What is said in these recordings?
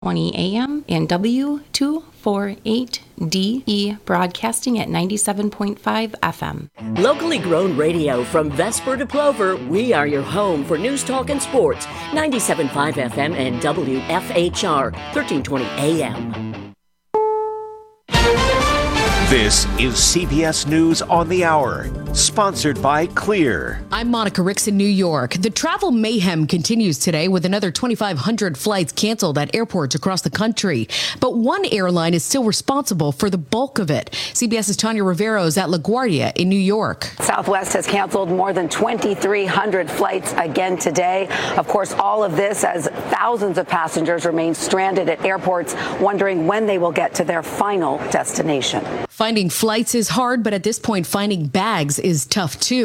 20 a.m. and W248DE broadcasting at 97.5 FM. Locally grown radio from Vesper to Plover, we are your home for news, talk, and sports. 97.5 FM and WFHR, 1320 AM. This is CBS News on the Hour, sponsored by Clear. I'm Monica Ricks in New York. The travel mayhem continues today with another 2,500 flights canceled at airports across the country. But one airline is still responsible for the bulk of it. CBS's Tanya Rivero is at LaGuardia in New York. Southwest has canceled more than 2,300 flights again today. Of course, all of this as thousands of passengers remain stranded at airports, wondering when they will get to their final destination. Finding flights is hard, but at this point, finding bags is tough, too.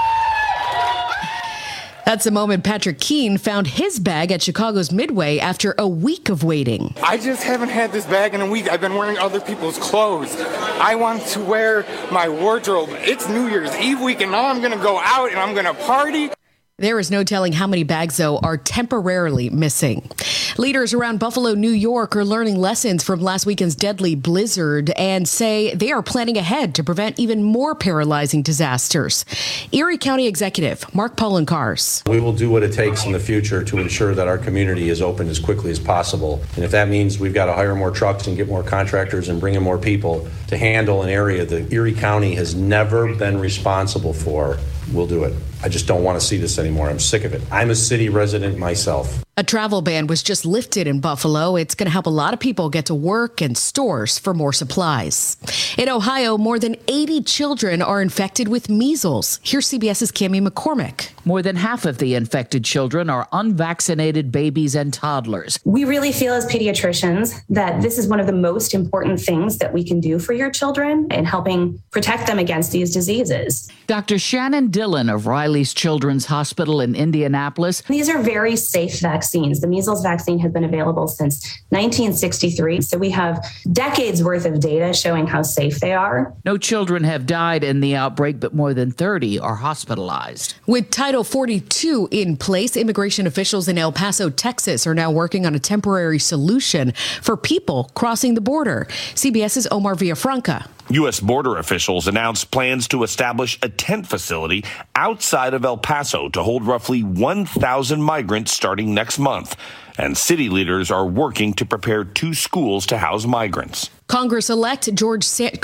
That's the moment Patrick Keene found his bag at Chicago's Midway after a week of waiting. I just haven't had this bag in a week. I've been wearing other people's clothes. I want to wear my wardrobe. It's New Year's Eve week, and now I'm going to go out and I'm going to party. There is no telling how many bags, though, are temporarily missing. Leaders around Buffalo, New York are learning lessons from last weekend's deadly blizzard and say they are planning ahead to prevent even more paralyzing disasters. Erie County Executive Mark Poloncarz. We will do what it takes in the future to ensure that our community is open as quickly as possible. And if that means we've got to hire more trucks and get more contractors and bring in more people to handle an area that Erie County has never been responsible for, we'll do it. I just don't want to see this anymore. I'm sick of it. I'm a city resident myself. A travel ban was just lifted in Buffalo. It's going to help a lot of people get to work and stores for more supplies. In Ohio, more than 80 children are infected with measles. Here's CBS's Cammie McCormick. More than half of the infected children are unvaccinated babies and toddlers. We really feel as pediatricians that this is one of the most important things that we can do for your children in helping protect them against these diseases. Dr. Shannon Dillon of Riley's Children's Hospital in Indianapolis. These are very safe vaccines. The measles vaccine has been available since 1963, so we have decades worth of data showing how safe they are. No children have died in the outbreak, but more than 30 are hospitalized. With Title 42 in place, immigration officials in El Paso, Texas, are now working on a temporary solution for people crossing the border. CBS's Omar Villafranca. U.S. border officials announced plans to establish a tent facility outside of El Paso to hold roughly 1,000 migrants starting next month. And city leaders are working to prepare 2 schools to house migrants. Congressman-elect George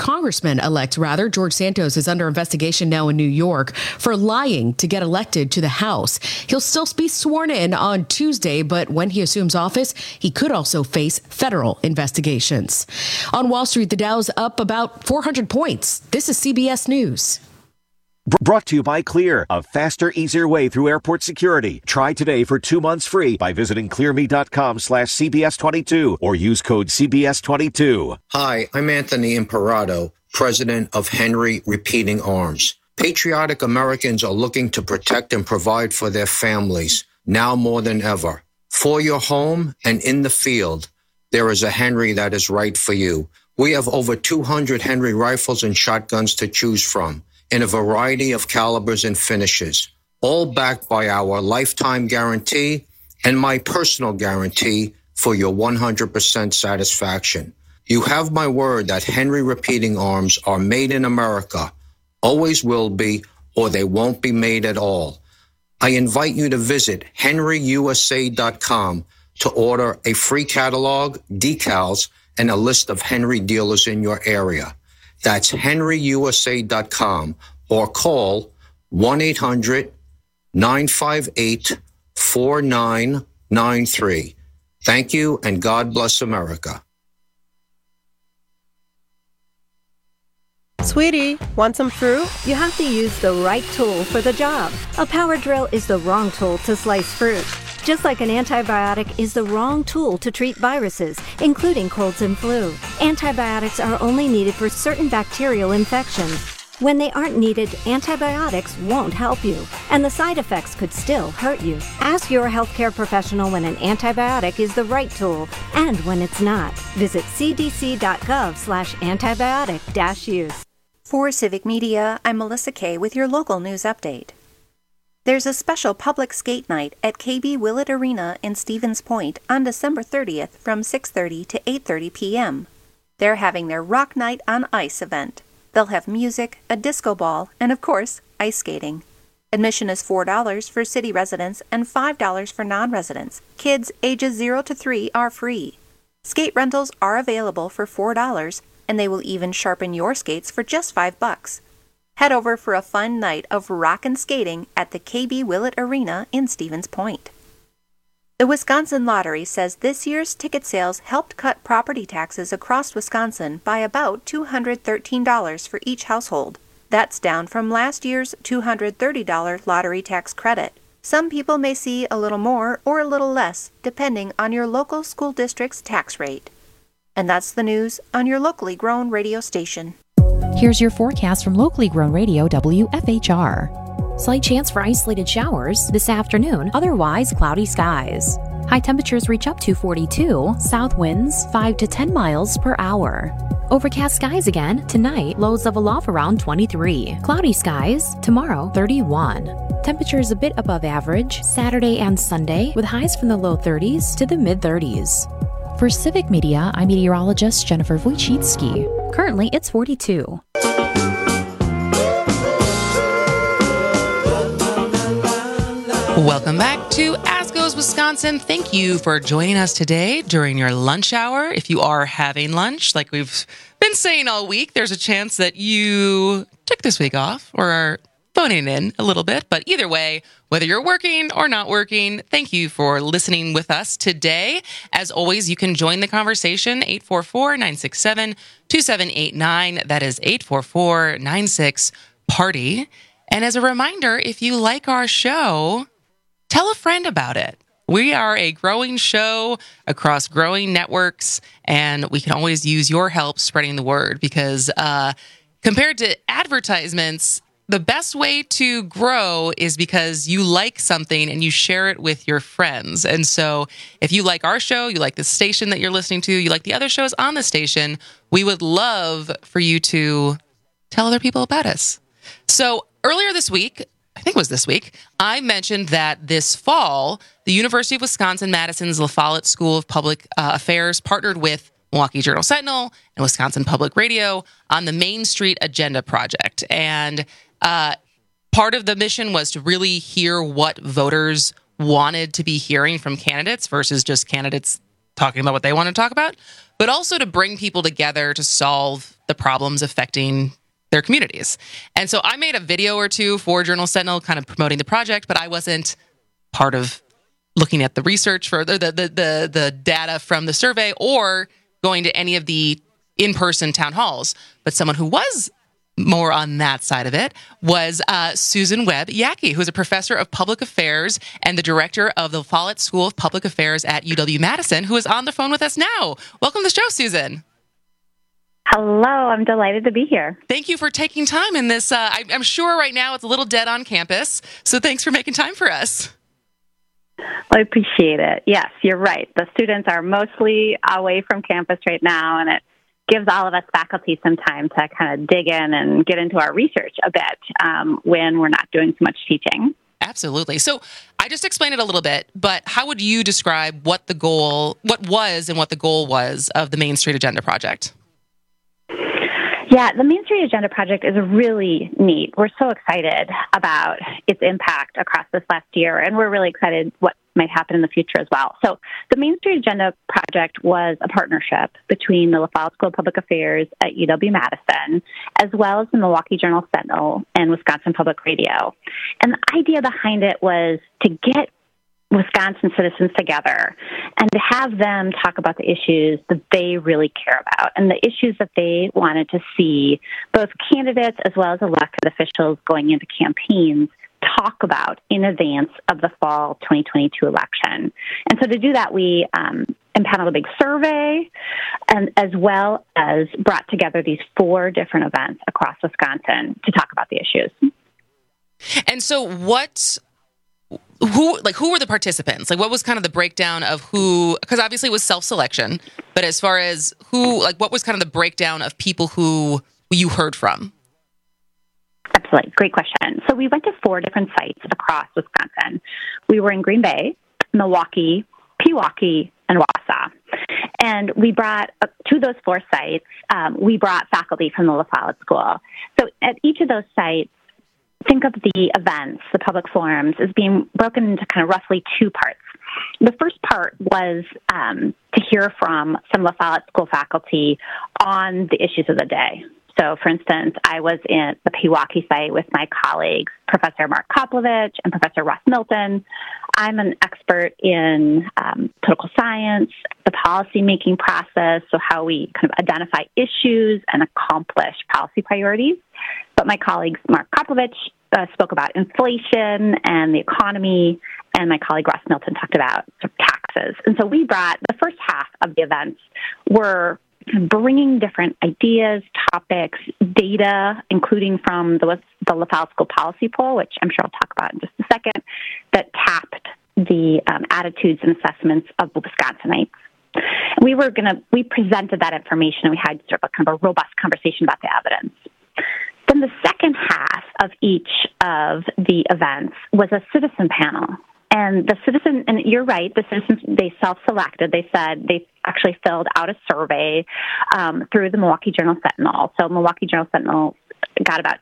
Santos is under investigation now in New York for lying to get elected to the House. He'll still be sworn in on Tuesday, but when he assumes office, he could also face federal investigations. On Wall Street, the Dow's up about 400 points. This is CBS News. Brought to you by Clear, a faster, easier way through airport security. Try today for 2 months free by visiting clearme.com/CBS22 or use code CBS22. Hi, I'm Anthony Imperato, president of Henry Repeating Arms. Patriotic Americans are looking to protect and provide for their families, now more than ever. For your home and in the field, there is a Henry that is right for you. We have over 200 Henry rifles and shotguns to choose from, in a variety of calibers and finishes, all backed by our lifetime guarantee and my personal guarantee for your 100% satisfaction. You have my word that Henry Repeating Arms are made in America, always will be, or they won't be made at all. I invite you to visit henryusa.com to order a free catalog, decals, and a list of Henry dealers in your area. That's henryusa.com or call 1-800-958-4993. Thank you, and God bless America. Sweetie, want some fruit? You have to use the right tool for the job. A power drill is the wrong tool to slice fruit. Just like an antibiotic is the wrong tool to treat viruses, including colds and flu. Antibiotics are only needed for certain bacterial infections. When they aren't needed, antibiotics won't help you, and the side effects could still hurt you. Ask your healthcare professional when an antibiotic is the right tool and when it's not. Visit cdc.gov/antibiotic-use. For Civic Media, I'm Melissa Kay with your local news update. There's a special public skate night at KB Willett Arena in Stevens Point on December 30th from 6:30 to 8:30 p.m. They're having their Rock Night on Ice event. They'll have music, a disco ball, and of course, ice skating. Admission is $4 for city residents and $5 for non-residents. Kids ages 0 to 3 are free. Skate rentals are available for $4, and they will even sharpen your skates for just $5. Head over for a fun night of rockin' skating at the KB Willett Arena in Stevens Point. The Wisconsin Lottery says this year's ticket sales helped cut property taxes across Wisconsin by about $213 for each household. That's down from last year's $230 lottery tax credit. Some people may see a little more or a little less, depending on your local school district's tax rate. And that's the news on your locally grown radio station. Here's your forecast from locally grown radio WFHR. Slight chance for isolated showers this afternoon, otherwise cloudy skies. High temperatures reach up to 42, south winds 5 to 10 miles per hour. Overcast skies again tonight, lows level off around 23. Cloudy skies tomorrow, 31. Temperatures a bit above average Saturday and Sunday, with highs from the low 30s to the mid 30s. For Civic Media, I'm meteorologist Jennifer Wojcicki. Currently, it's 42. Welcome back to Ask Goes Wisconsin. Thank you for joining us today during your lunch hour. If you are having lunch, like we've been saying all week, there's a chance that you took this week off or are phoning in a little bit. But either way, whether you're working or not working, thank you for listening with us today. As always, you can join the conversation, 844-967-2789. That is 844-96-PARTY. And as a reminder, if you like our show, tell a friend about it. We are a growing show across growing networks, and we can always use your help spreading the word because compared to advertisements, the best way to grow is because you like something and you share it with your friends. And so if you like our show, you like the station that you're listening to, you like the other shows on the station, we would love for you to tell other people about us. So earlier this week, I think it was this week, I mentioned that this fall, the University of Wisconsin-Madison's La Follette School of Public Affairs partnered with Milwaukee Journal-Sentinel and Wisconsin Public Radio on the Main Street Agenda Project. And part of the mission was to really hear what voters wanted to be hearing from candidates versus just candidates talking about what they want to talk about, but also to bring people together to solve the problems affecting their communities. And so I made a video or two for Journal-Sentinel kind of promoting the project, but I wasn't part of looking at the research for the data from the survey or going to any of the in-person town halls. But someone who was more on that side of it was Susan Webb-Yackey, who's a professor of public affairs and the director of the Follette School of Public Affairs at UW-Madison, who is on the phone with us now. Welcome to the show, Susan. Hello, I'm delighted to be here. Thank you for taking time in this. I'm sure right now it's a little dead on campus, so thanks for making time for us. I appreciate it. Yes, you're right. The students are mostly away from campus right now, and it gives all of us faculty some time to kind of dig in and get into our research a bit when we're not doing so much teaching. Absolutely. So I just explained it a little bit, but how would you describe what the goal was of the Main Street Agenda Project? Yeah, the Main Street Agenda Project is really neat. We're so excited about its impact across this last year, and we're really excited what might happen in the future as well. So the Main Street Agenda Project was a partnership between the La Follette School of Public Affairs at UW-Madison, as well as the Milwaukee Journal-Sentinel and Wisconsin Public Radio. And the idea behind it was to get Wisconsin citizens together and to have them talk about the issues that they really care about and the issues that they wanted to see both candidates as well as elected officials going into campaigns talk about in advance of the fall 2022 election. And so to do that, we impaneled a big survey and as well as brought together these 4 different events across Wisconsin to talk about the issues. And so who were the participants? Like, what was kind of the breakdown of who, because obviously it was self-selection, but as far as who, like, what was kind of the breakdown of people who you heard from? Absolutely. Great question. So we went to 4 different sites across Wisconsin. We were in Green Bay, Milwaukee, Pewaukee, and Wausau. And we brought, to those 4 sites, we brought faculty from the La Follette School. So at each of those sites, think of the events, the public forums, as being broken into kind of roughly 2 parts. The first part was to hear from some La Follette School faculty on the issues of the day. So, for instance, I was in the Pewaukee site with my colleagues, Professor Mark Koplovich and Professor Ross Milton. I'm an expert in political science, the policy-making process, so how we kind of identify issues and accomplish policy priorities. But my colleagues, Mark Koplovich, spoke about inflation and the economy, and my colleague Ross Milton talked about sort of taxes. And so we brought, the first half of the events were bringing different ideas, topics, data, including from the La Follette School Policy Poll, which I'm sure I'll talk about in just a second, that tapped the attitudes and assessments of Wisconsinites. We presented that information, and we had sort of a kind of a robust conversation about the evidence. Then the second half of each of the events was a citizen panel. And you're right, the citizens, they self-selected. They said they actually filled out a survey through the Milwaukee Journal-Sentinel. So Milwaukee Journal-Sentinel got about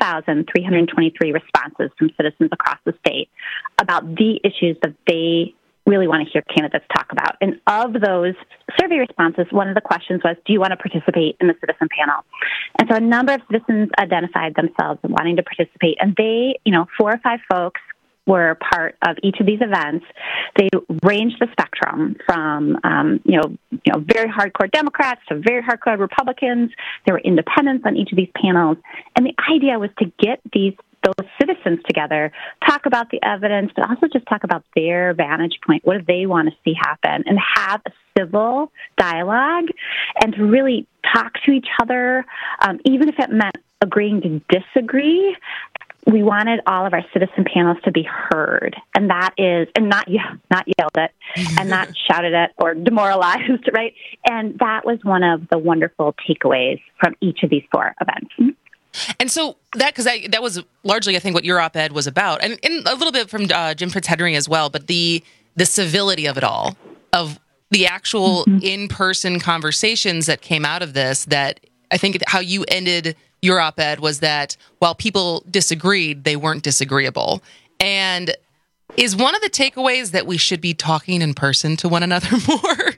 2,323 responses from citizens across the state about the issues that they really want to hear candidates talk about. And of those survey responses, one of the questions was, do you want to participate in the citizen panel? And so a number of citizens identified themselves as wanting to participate. And they, 4 or 5 folks were part of each of these events. They ranged the spectrum from, very hardcore Democrats to very hardcore Republicans. There were independents on each of these panels. And the idea was to get those citizens together, talk about the evidence, but also just talk about their vantage point. What do they want to see happen? And have a civil dialogue and to really talk to each other, even if it meant agreeing to disagree. We wanted all of our citizen panels to be heard, and not yelled at, and not shouted at or demoralized, right? And that was one of the wonderful takeaways from each of these 4 events. And so that was largely, I think, what your op-ed was about, and a little bit from Jim Fitzhenry as well. But the civility of it all, of the actual in-person conversations that came out of this. That I think how you ended your op-ed was that while people disagreed, they weren't disagreeable. And is one of the takeaways that we should be talking in person to one another more?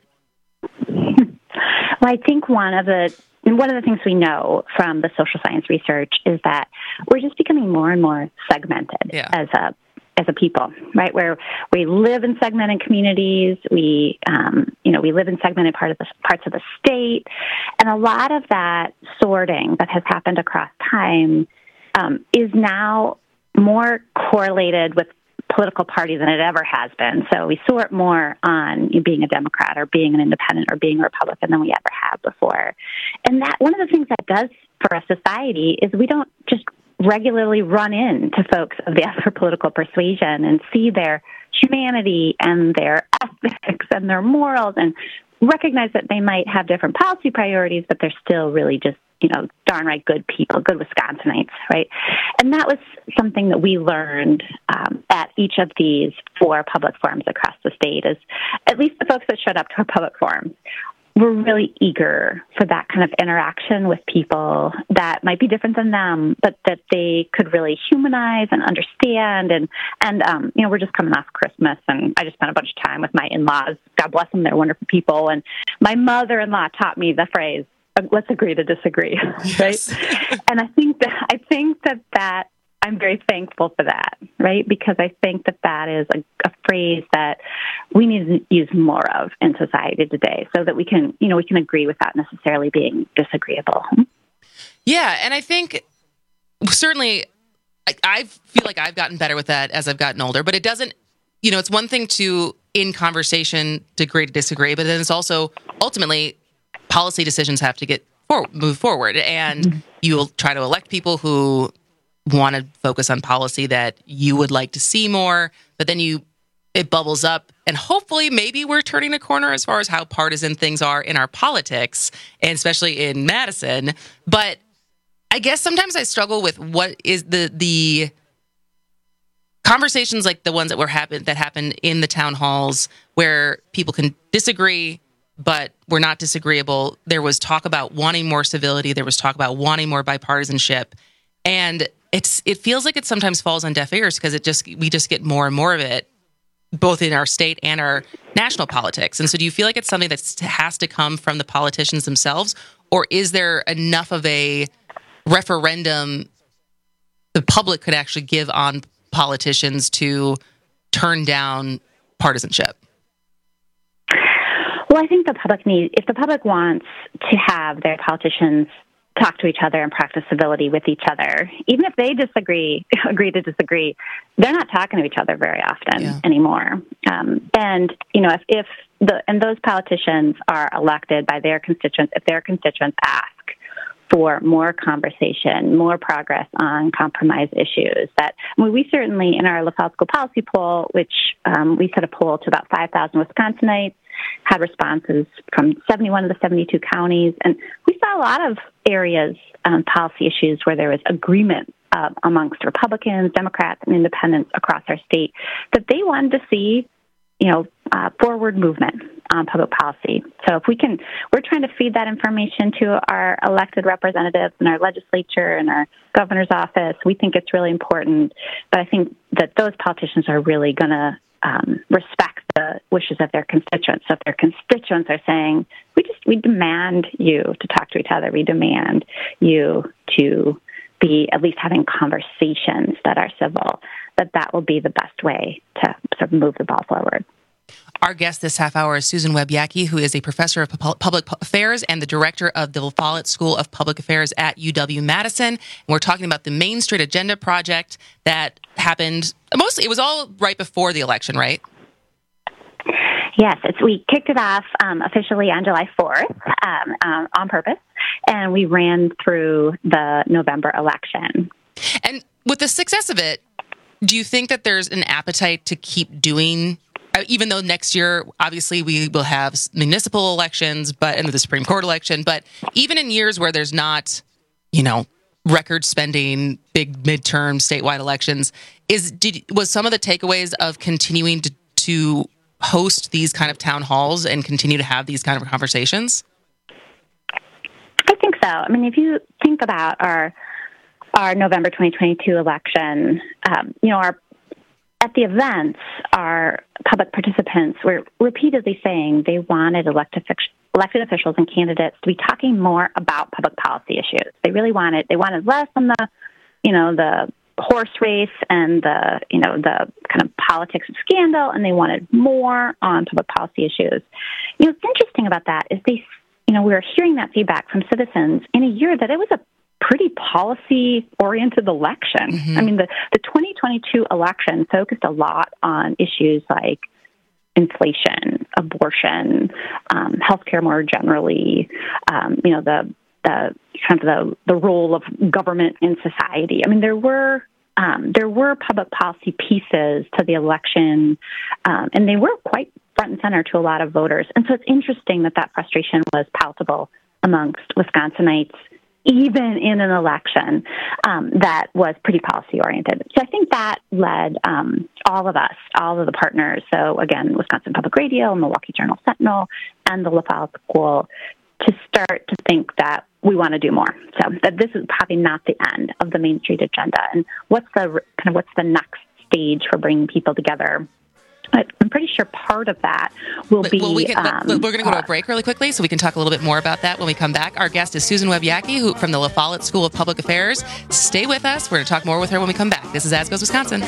Well, I think one of the things we know from the social science research is that we're just becoming more and more segmented as a people, right? Where we live in segmented communities, we live in segmented parts of the state, and a lot of that sorting that has happened across time is now more correlated with political party than it ever has been. So we sort more on being a Democrat or being an independent or being a Republican than we ever have before. And that one of the things that does for a society is we don't just regularly run into folks of the other political persuasion and see their humanity and their ethics and their morals and recognize that they might have different policy priorities, but they're still really just, darn right good people, good Wisconsinites, right? And that was something that we learned at each of these 4 public forums across the state, is at least the folks that showed up to our public forums were really eager for that kind of interaction with people that might be different than them, but that they could really humanize and understand. And we're just coming off Christmas, and I just spent a bunch of time with my in-laws. God bless them, they're wonderful people. And my mother-in-law taught me the phrase, let's agree to disagree, right? And I think that I'm very thankful for that, right? Because I think that is a phrase that we need to use more of in society today, so that we can agree without necessarily being disagreeable. Yeah, and I think certainly I feel like I've gotten better with that as I've gotten older, but it doesn't, it's one thing to, in conversation, agree to disagree, but then it's also ultimately policy decisions have to move forward, and you'll try to elect people who want to focus on policy that you would like to see more, but then it bubbles up, and hopefully maybe we're turning a corner as far as how partisan things are in our politics, and especially in Madison. But I guess sometimes I struggle with what is the conversations like the ones that happened in the town halls where people can disagree, but we're not disagreeable. There was talk about wanting more civility. There was talk about wanting more bipartisanship, and it feels like it sometimes falls on deaf ears because we just get more and more of it, both in our state and our national politics. And so, do you feel like it's something that has to come from the politicians themselves, or is there enough of a referendum the public could actually give on politicians to turn down partisanship? Well, I think if the public wants to have their politicians talk to each other and practice civility with each other, even if they agree to disagree, they're not talking to each other very often anymore. And if those politicians are elected by their constituents, if their constituents ask for more conversation, more progress on compromise issues. We certainly, in our LaFalle School Policy Poll, which we set a poll to about 5,000 Wisconsinites, had responses from 71 of the 72 counties. And we saw a lot of areas, policy issues, where there was agreement amongst Republicans, Democrats, and independents across our state that they wanted to see forward movement on public policy. So we're trying to feed that information to our elected representatives in our legislature and our governor's office. We think it's really important, but I think that those politicians are really going to respect the wishes of their constituents. So if their constituents are saying, we demand you to talk to each other, we demand you to be at least having conversations that are civil, that will be the best way to sort of move the ball forward. Our guest this half hour is Susan Webb-Yackey, who is a professor of public affairs and the director of the LaFollette School of Public Affairs at UW-Madison. And we're talking about the Main Street Agenda project that happened it was all right before the election, right? Yes, we kicked it off officially on July 4th on purpose, and we ran through the November election. And with the success of it, do you think that there's an appetite to keep doing, even though next year, obviously, we will have municipal elections, and the Supreme Court election, but even in years where there's not, record spending, big midterm statewide elections, was some of the takeaways of continuing to host these kind of town halls and continue to have these kind of conversations? I think so. I mean, if you think about our November 2022 election, at the events, our public participants were repeatedly saying they wanted elected officials and candidates to be talking more about public policy issues. They wanted less on the horse race and the kind of politics of scandal, and they wanted more on public policy issues. What's interesting about that is we were hearing that feedback from citizens in a year that it was a pretty policy-oriented election. Mm-hmm. I mean, the 2022 election focused a lot on issues like inflation, abortion, healthcare more generally, the role of government in society. I mean, there were public policy pieces to the election, and they were quite front and center to a lot of voters. And so it's interesting that frustration was palpable amongst Wisconsinites, even in an election that was pretty policy-oriented. So I think that led all of the partners, so again, Wisconsin Public Radio, Milwaukee Journal-Sentinel, and the LaFollette School, to start to think that we want to do more. So that this is probably not the end of the Main Street Agenda. And what's the next stage for bringing people together? I'm pretty sure part of that will be... we're going to go to a break really quickly so we can talk a little bit more about that when we come back. Our guest is Susan Webb-Yackey from the LaFollette School of Public Affairs. Stay with us. We're going to talk more with her when we come back. This is As Goes Wisconsin.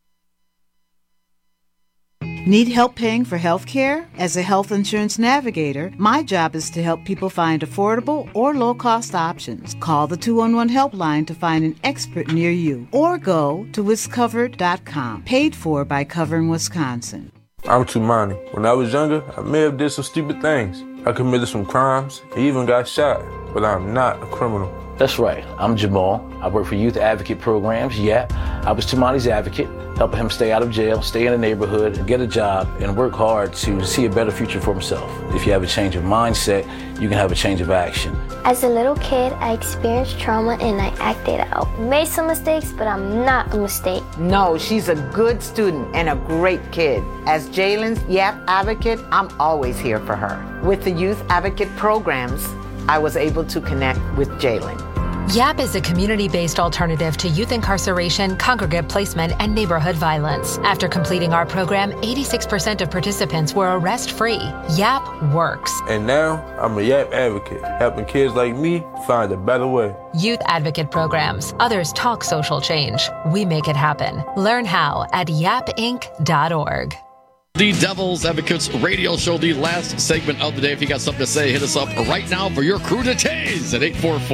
Need help paying for health care? As a health insurance navigator, my job is to help people find affordable or low-cost options. Call the 211 helpline to find an expert near you, or go to wiscovered.com. Paid for by Covering Wisconsin. I'm Tumani. When I was younger, I may have did some stupid things. I committed some crimes, and even got shot, but I'm not a criminal. That's right. I'm Jamal. I work for Youth Advocate Programs, YAP. I was Tamani's advocate, helping him stay out of jail, stay in the neighborhood, get a job, and work hard to see a better future for himself. If you have a change of mindset, you can have a change of action. As a little kid, I experienced trauma and I acted out. Made some mistakes, but I'm not a mistake. No, she's a good student and a great kid. As Jalen's YAP advocate, I'm always here for her. With the Youth Advocate Programs, I was able to connect with Jalen. YAP is a community-based alternative to youth incarceration, congregate placement, and neighborhood violence. After completing our program, 86% of participants were arrest-free. YAP works. And now, I'm a YAP advocate, helping kids like me find a better way. Youth Advocate Programs. Others talk social change. We make it happen. Learn how at yapinc.org. The Devil's Advocates radio show, the last segment of the day. If you got something to say, hit us up right now for your crudités at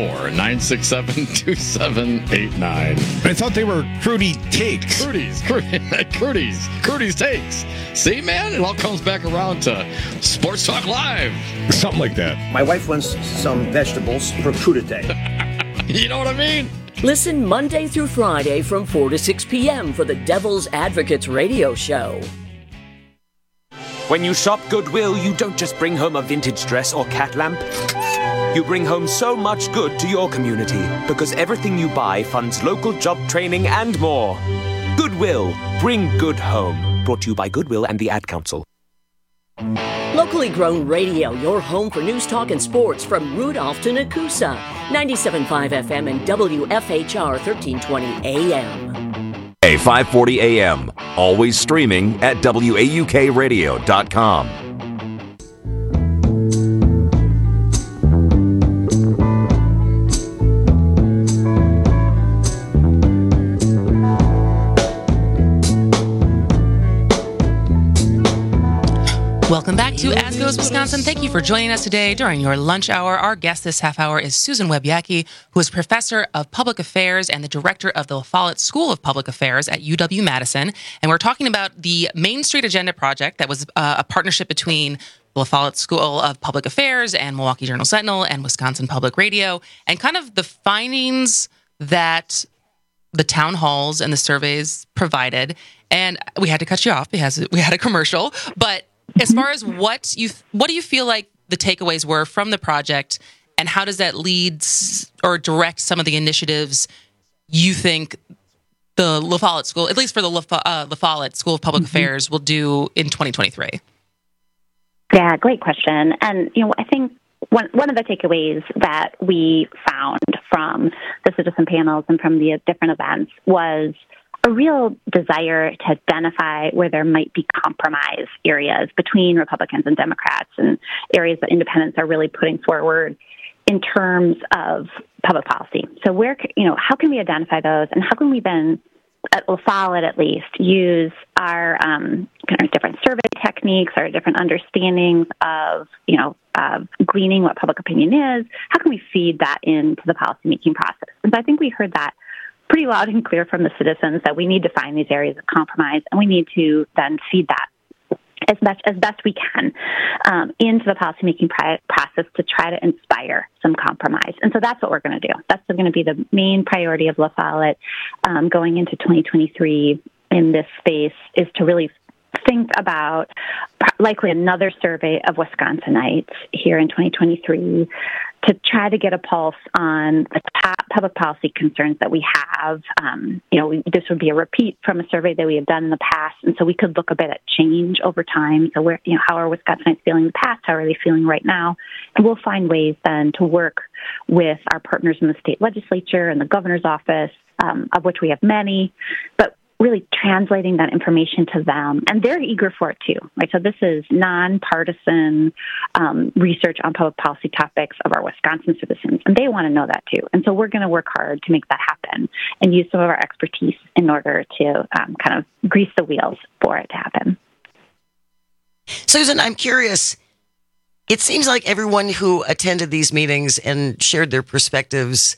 844-967-2789. I thought they were Crudy Takes. Crudy's Takes. See, man, it all comes back around to Sports Talk Live. Something like that. My wife wants some vegetables for crudité. You know what I mean? Listen Monday through Friday from 4 to 6 p.m. for the Devil's Advocates radio show. When you shop Goodwill, you don't just bring home a vintage dress or cat lamp. You bring home so much good to your community because everything you buy funds local job training and more. Goodwill, bring good home. Brought to you by Goodwill and the Ad Council. Locally grown radio, your home for news, talk, and sports from Rudolph to Nakusa. 97.5 FM and WFHR 1320 AM. A 540 AM, always streaming at WAUKradio.com. Welcome back to As Goes Wisconsin. Thank you for joining us today during your lunch hour. Our guest this half hour is Susan Webb-Yackey, who is professor of public affairs and the director of the La Follette School of Public Affairs at UW-Madison. And we're talking about the Main Street Agenda project that was a partnership between the La Follette School of Public Affairs and Milwaukee Journal-Sentinel and Wisconsin Public Radio, and kind of the findings that the town halls and the surveys provided. And we had to cut you off because we had a commercial, but as far as what do you feel like the takeaways were from the project, and how does that lead or direct some of the initiatives you think the La Follette School, at least for the La Follette School of Public Affairs, will do in 2023? Yeah, great question. And, I think one of the takeaways that we found from the citizen panels and from the different events was a real desire to identify where there might be compromise areas between Republicans and Democrats, and areas that independents are really putting forward in terms of public policy. So how can we identify those, and how can we then, at La Follette at least, use our kind of different survey techniques, our different understandings of, gleaning what public opinion is? How can we feed that into the policymaking process? And so I think we heard that pretty loud and clear from the citizens, that we need to find these areas of compromise, and we need to then feed that as best we can into the policymaking process to try to inspire some compromise. And so that's what we're going to do. That's going to be the main priority of La Follette going into 2023 in this space, is to really think about likely another survey of Wisconsinites here in 2023 to try to get a pulse on the top public policy concerns that we have. This would be a repeat from a survey that we have done in the past, and so we could look a bit at change over time. So how are Wisconsinites feeling in the past? How are they feeling right now? And we'll find ways then to work with our partners in the state legislature and the governor's office, of which we have many, but really translating that information to them. And they're eager for it too, right? So this is nonpartisan research on public policy topics of our Wisconsin citizens, and they want to know that too. And so we're going to work hard to make that happen and use some of our expertise in order to kind of grease the wheels for it to happen. Susan, I'm curious. It seems like everyone who attended these meetings and shared their perspectives,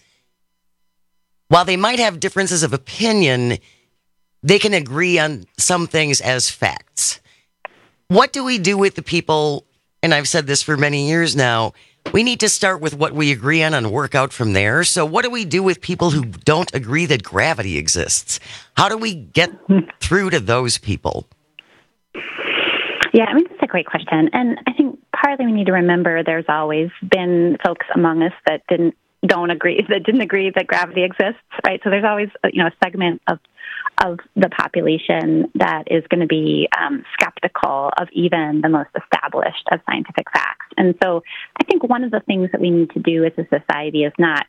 while they might have differences of opinion, they can agree on some things as facts. What do we do with the people, and I've said this for many years now, We need to start with what we agree on and work out from there. So what do we do with people who don't agree that gravity exists? How do we get through to those people? Yeah, I mean, that's a great question. And I think partly we need to remember there's always been folks among us that didn't agree that gravity exists, right? So there's always, a segment of the population that is going to be skeptical of even the most established of scientific facts. And so I think one of the things that we need to do as a society is not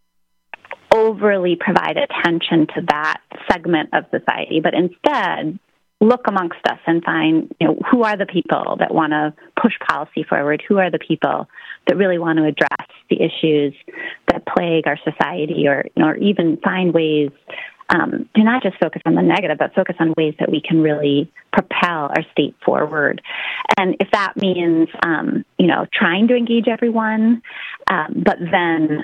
overly provide attention to that segment of society, but instead look amongst us and find, who are the people that want to push policy forward? Who are the people that really want to address the issues that plague our society, or even find ways to not just focus on the negative, but focus on ways that we can really propel our state forward. And if that means, trying to engage everyone, but then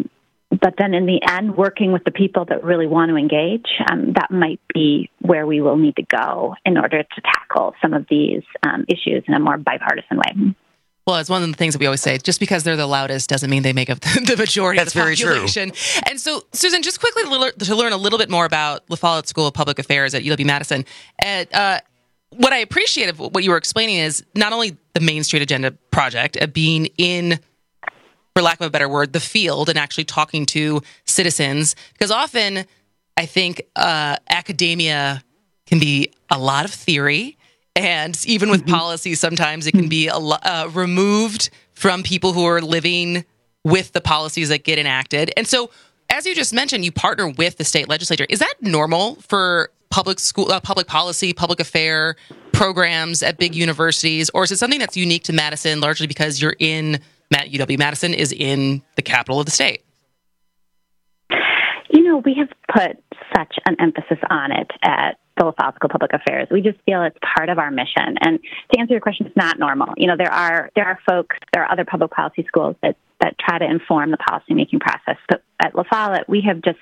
in the end, working with the people that really want to engage, that might be where we will need to go in order to tackle some of these issues in a more bipartisan way. Well, it's one of the things that we always say, just because they're the loudest doesn't mean they make up the majority of the population. That's very true. And so, Susan, just quickly to learn a little bit more about La Follette School of Public Affairs at UW-Madison, what I appreciate of what you were explaining is not only the Main Street Agenda project, being in, for lack of a better word, the field and actually talking to citizens, because often I think academia can be a lot of theory, and even with policy, sometimes it can be removed from people who are living with the policies that get enacted. And so, as you just mentioned, you partner with the state legislature. Is that normal for public school, public policy, public affair programs at big universities, or is it something that's unique to Madison, largely because you're in UW-Madison is in the capital of the state? We have put such an emphasis on it at the La Follette School of Public Affairs. We just feel it's part of our mission. And to answer your question, it's not normal. There are other public policy schools that try to inform the policymaking process. But at La Follette, we have just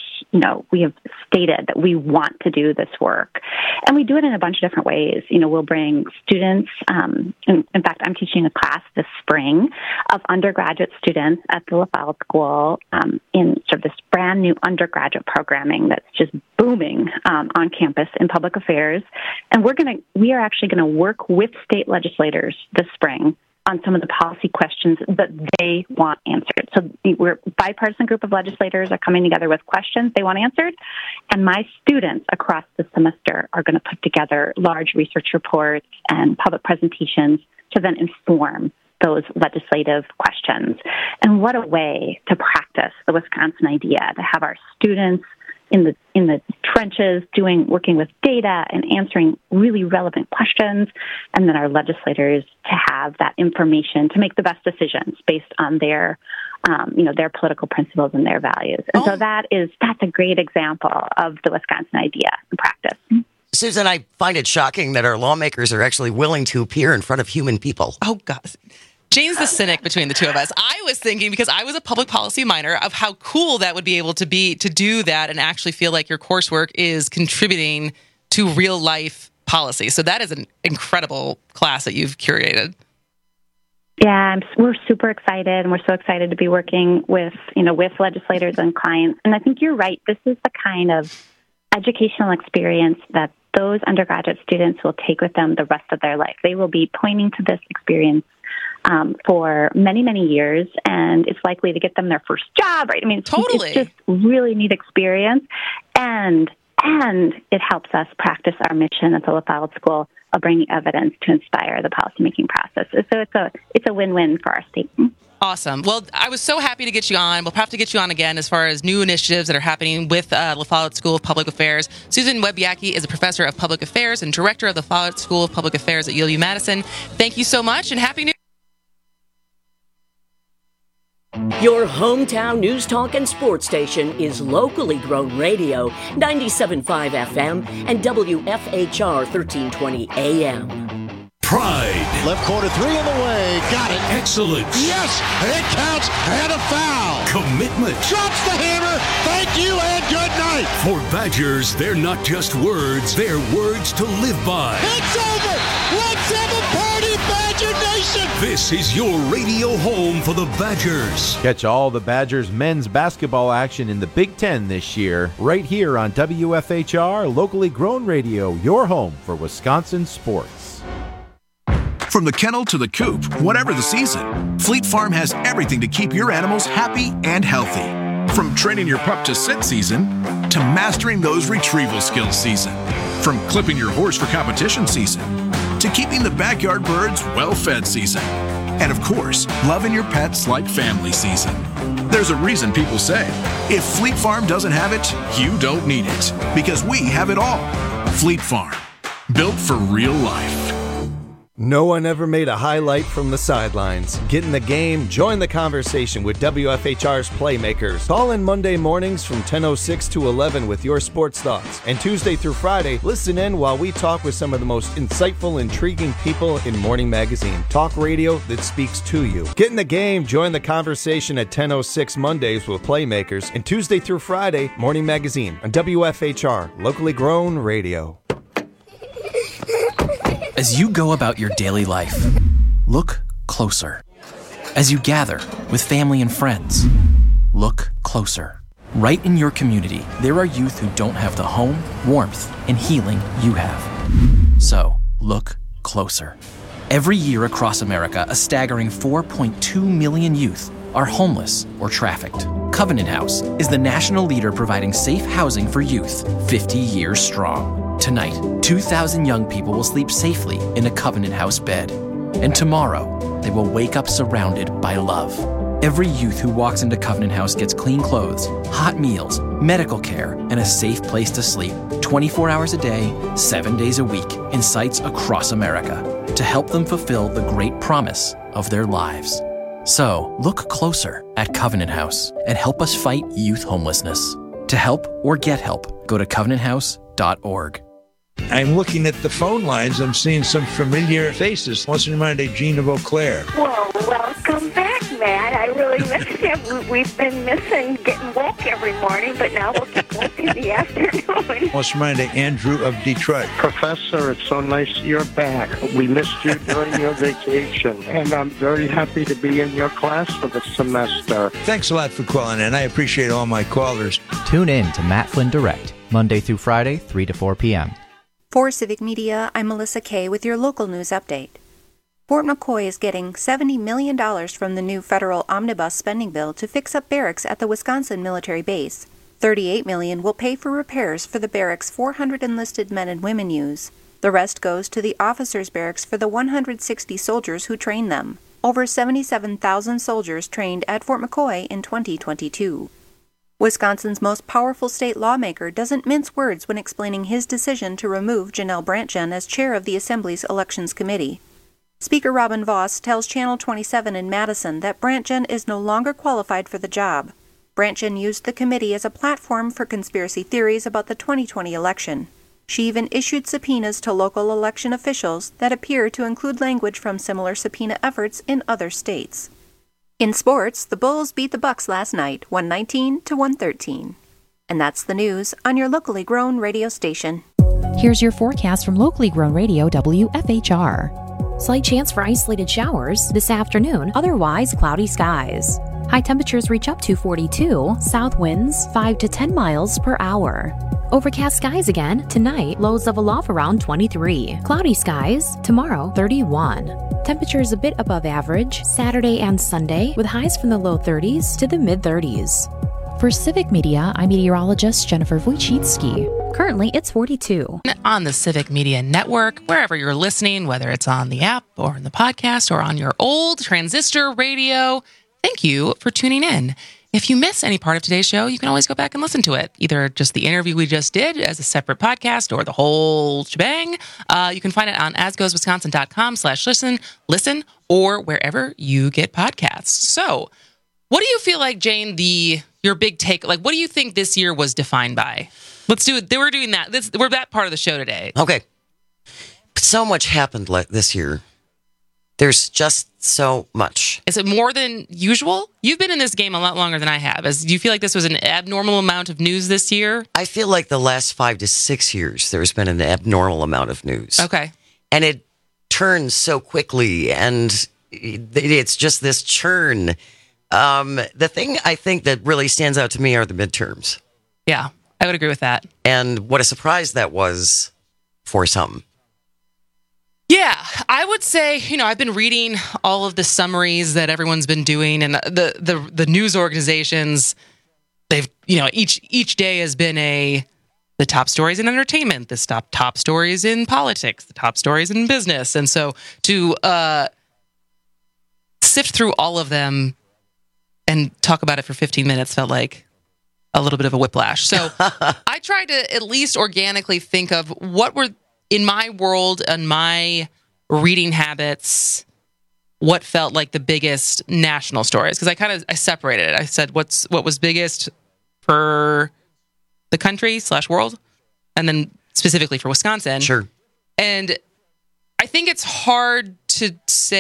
we have stated that we want to do this work. And we do it in a bunch of different ways. We'll bring students. In fact, I'm teaching a class this spring of undergraduate students at the La Follette School in sort of this brand new undergraduate programming that's just booming on campus in public affairs. And we are actually going to work with state legislators this spring on some of the policy questions that they want answered. So we're a bipartisan group of legislators are coming together with questions they want answered, and my students across the semester are going to put together large research reports and public presentations to then inform those legislative questions. And what a way to practice the Wisconsin idea, to have our students in the trenches working with data and answering really relevant questions, and then our legislators to have that information to make the best decisions based on their political principles and their values. And so that's a great example of the Wisconsin idea in practice. Susan, I find it shocking that our lawmakers are actually willing to appear in front of human people. Oh, God. Jane's the cynic between the two of us. I was thinking, because I was a public policy minor, of how cool that would be able to be to do that and actually feel like your coursework is contributing to real life policy. So that is an incredible class that you've curated. Yeah, we're super excited, and we're so excited to be working with legislators and clients. And I think you're right. This is the kind of educational experience that those undergraduate students will take with them the rest of their life. They will be pointing to this experience for many, many years, and it's likely to get them their first job, right? I mean, totally. It's just really neat experience, and it helps us practice our mission at the La Follette School of bringing evidence to inspire the policymaking process. So it's a win-win for our state. Awesome. Well, I was so happy to get you on. We'll have to get you on again as far as new initiatives that are happening with La Follette School of Public Affairs. Susan Webjacki is a professor of public affairs and director of the Follette School of Public Affairs at UW-Madison. Thank you so much, and Happy New Year. Your hometown news, talk, and sports station is locally grown radio, 97.5 FM and WFHR 1320 AM. Pride. Left corner three in the way. Got it. Excellence. Yes, it counts, and a foul. Commitment. Drops the hammer. Thank you and good night. For Badgers, they're not just words, they're words to live by. It's over. Let's have a party, Badger Nation. Mason! This is your radio home for the Badgers. Catch all the Badgers men's basketball action in the Big Ten this year, right here on WFHR, locally grown radio, your home for Wisconsin sports. From the kennel to the coop, whatever the season, Fleet Farm has everything to keep your animals happy and healthy. From training your pup to sit season, to mastering those retrieval skills season. From clipping your horse for competition season, to keeping the backyard birds well-fed season. And of course, loving your pets like family season. There's a reason people say, if Fleet Farm doesn't have it, you don't need it. Because we have it all. Fleet Farm, built for real life. No one ever made a highlight from the sidelines. Get in the game, join the conversation with WFHR's Playmakers. Call in Monday mornings from 10:06 to 11 with your sports thoughts. And Tuesday through Friday, listen in while we talk with some of the most insightful, intriguing people in Morning Magazine. Talk radio that speaks to you. Get in the game, join the conversation at 10:06 Mondays with Playmakers. And Tuesday through Friday, Morning Magazine on WFHR, locally grown radio. As you go about your daily life, look closer. As you gather with family and friends, look closer. Right in your community, there are youth who don't have the home, warmth, and healing you have. So, look closer. Every year across America, a staggering 4.2 million youth are homeless or trafficked. Covenant House is the national leader providing safe housing for youth, 50 years strong. Tonight, 2,000 young people will sleep safely in a Covenant House bed. And tomorrow, they will wake up surrounded by love. Every youth who walks into Covenant House gets clean clothes, hot meals, medical care, and a safe place to sleep 24 hours a day, 7 days a week, in sites across America to help them fulfill the great promise of their lives. So, look closer at Covenant House and help us fight youth homelessness. To help or get help, go to covenanthouse.org. I'm looking at the phone lines. I'm seeing some familiar faces. What's in mind, Gene of Eau Claire? Well, welcome back, Matt. I really miss you. We've been missing getting woke every morning, but now we'll get woke in the afternoon. What's in mind, Andrew of Detroit? Professor, it's so nice you're back. We missed you during your vacation, and I'm very happy to be in your class for the semester. Thanks a lot for calling in. I appreciate all my callers. Tune in to Matt Flynn Direct, Monday through Friday, 3 to 4 p.m. For Civic Media, I'm Melissa Kay with your local news update. Fort McCoy is getting $70 million from the new federal omnibus spending bill to fix up barracks at the Wisconsin military base. $38 million will pay for repairs for the barracks 400 enlisted men and women use. The rest goes to the officers' barracks for the 160 soldiers who train them. Over 77,000 soldiers trained at Fort McCoy in 2022. Wisconsin's most powerful state lawmaker doesn't mince words when explaining his decision to remove Janelle Brandtjen as chair of the Assembly's Elections Committee. Speaker Robin Vos tells Channel 27 in Madison that Brandtjen is no longer qualified for the job. Brandtjen used the committee as a platform for conspiracy theories about the 2020 election. She even issued subpoenas to local election officials that appear to include language from similar subpoena efforts in other states. In sports, the Bulls beat the Bucks last night, 119-113. And that's the news on your locally grown radio station. Here's your forecast from locally grown radio WFHR. Slight chance for isolated showers this afternoon, otherwise cloudy skies. High temperatures reach up to 42, south winds 5 to 10 miles per hour. Overcast skies again tonight, lows level off around 23. Cloudy skies tomorrow, 31. Temperatures a bit above average Saturday and Sunday, with highs from the low 30s to the mid 30s. For Civic Media, I'm meteorologist Jennifer Wojcicki. Currently, it's 42. On the Civic Media Network, wherever you're listening, whether it's on the app or in the podcast or on your old transistor radio, thank you for tuning in. If you miss any part of today's show, you can always go back and listen to it. Either just the interview we just did as a separate podcast or the whole shebang. You can find it on asgoeswisconsin.com/listen, or wherever you get podcasts. So what do you feel like, Jane, your big take, like what do you think this year was defined by? Let's do it. We're doing that. We're that part of the show today. Okay. So much happened this year. There's just so much. Is it more than usual? You've been in this game a lot longer than I have. Do you feel like this was an abnormal amount of news this year? I feel like the last 5 to 6 years, there's been an abnormal amount of news. Okay. And it turns so quickly, and it's just this churn. The thing I think that really stands out to me are the midterms. Yeah, I would agree with that. And what a surprise that was for some. Yeah, I would say, I've been reading all of the summaries that everyone's been doing, and the news organizations, they've, each day has been the top stories in entertainment, the top stories in politics, the top stories in business. And so to sift through all of them and talk about it for 15 minutes felt like a little bit of a whiplash. So I tried to at least organically think of what were, in my world and my reading habits, what felt like the biggest national stories. Because I separated it. I said what was biggest for the country / world, and then specifically for Wisconsin. Sure. And I think it's hard to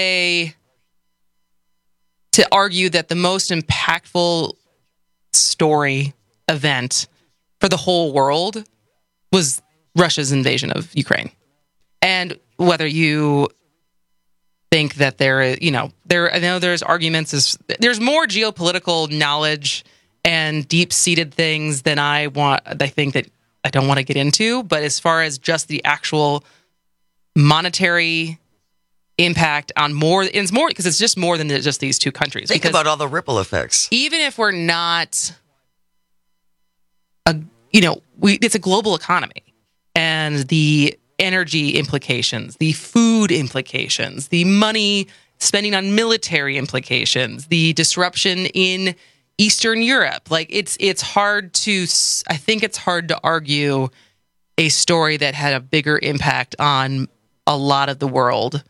argue that the most impactful story event for the whole world was Russia's invasion of Ukraine. And whether you think that I know there's arguments, there's more geopolitical knowledge and deep-seated things than I think that I don't want to get into. But as far as just the actual monetary impact on it's more because it's just more than just these two countries. Think about all the ripple effects. Even if we're not, it's a global economy, and the energy implications, the food implications, the money spending on military implications, the disruption in Eastern Europe. Like it's hard to argue a story that had a bigger impact on a lot of the world.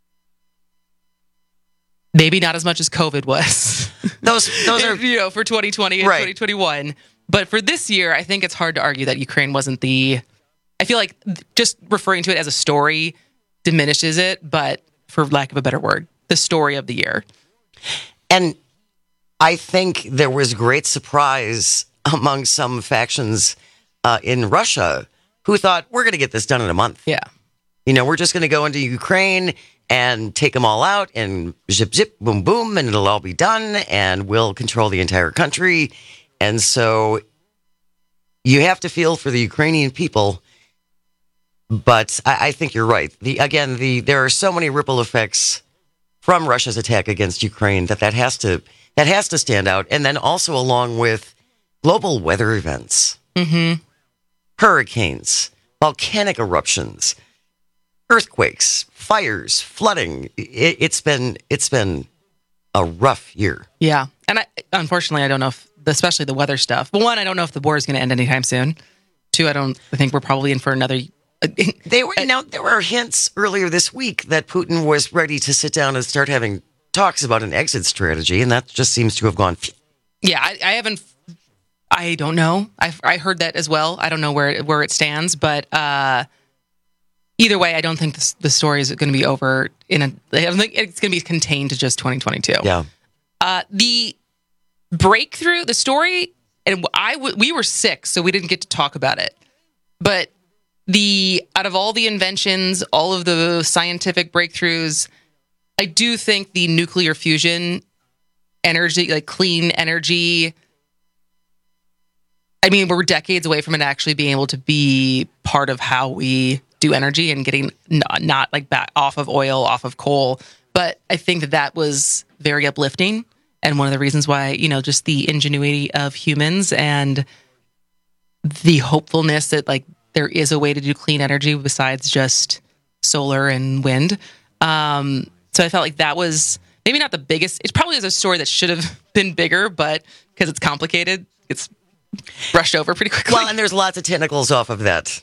Maybe not as much as COVID was. Those are for 2020 and 2021. But for this year, I think it's hard to argue that Ukraine wasn't I feel like just referring to it as a story diminishes it, but for lack of a better word, the story of the year. And I think there was great surprise among some factions in Russia who thought, we're going to get this done in a month. Yeah. We're just going to go into Ukraine and take them all out and zip, zip, boom, boom, and it'll all be done and we'll control the entire country. And so you have to feel for the Ukrainian people. But I think you're right. There are so many ripple effects from Russia's attack against Ukraine that has to stand out. And then also along with global weather events, hurricanes, volcanic eruptions, earthquakes, fires, flooding. It's been a rough year. Yeah, and unfortunately, I don't know if, especially the weather stuff. But one, I don't know if the war is going to end anytime soon. Two, I think we're probably in for another. There were hints earlier this week that Putin was ready to sit down and start having talks about an exit strategy, and that just seems to have gone. Yeah, I don't know. I heard that as well. I don't know where it stands, but either way, I don't think the story is going to be over I think it's going to be contained to just 2022. Yeah. The breakthrough, the story, and we were sick, so we didn't get to talk about it, but. Out of all the inventions, all of the scientific breakthroughs, I do think the nuclear fusion energy, like clean energy, we're decades away from it actually being able to be part of how we do energy and getting not like back off of oil, off of coal. But I think that was very uplifting. And one of the reasons why, just the ingenuity of humans and the hopefulness that there is a way to do clean energy besides just solar and wind. So I felt like that was maybe not the biggest. It probably is a story that should have been bigger, but because it's complicated, it's brushed over pretty quickly. Well, and there's lots of tentacles off of that.